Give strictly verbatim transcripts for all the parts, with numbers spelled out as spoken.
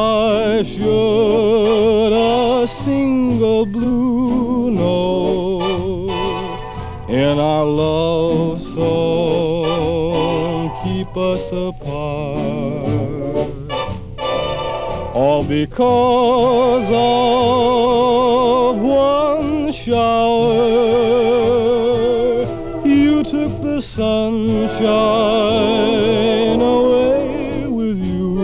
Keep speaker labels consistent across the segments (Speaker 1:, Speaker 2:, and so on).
Speaker 1: Why should a single blue note in our love song keep us apart? All because of one shower. You took the sunshine away with you.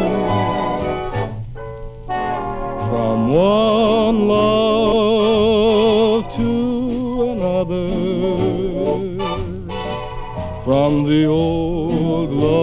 Speaker 1: From one love to another, from the old love